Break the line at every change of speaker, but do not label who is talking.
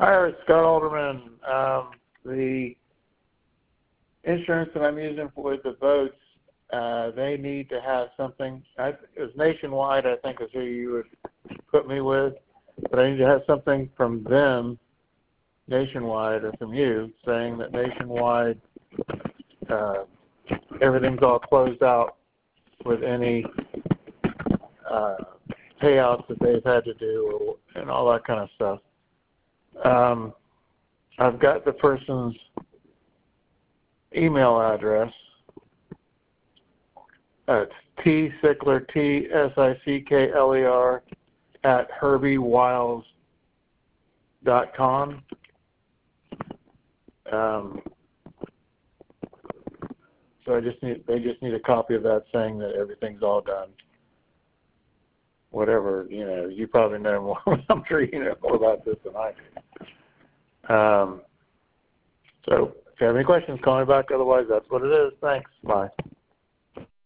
Hi, it's Scott Alderman. The insurance that I'm using for the votes, they need to have something. It was Nationwide, I think, is who you would put me with. But I need to have something from them, Nationwide, or from you, saying that Nationwide, everything's all closed out with any payouts that they've had to do and all that kind of stuff. I've got the person's email address. It's T-Sickler, T-S-I-C-K-L-E-R @herbiewiles.com. So they just need a copy of that saying that everything's all done. Whatever, you probably know more. I'm sure you know more about this than I do. So if you have any questions, call me back. Otherwise, that's what it is. Thanks. Bye.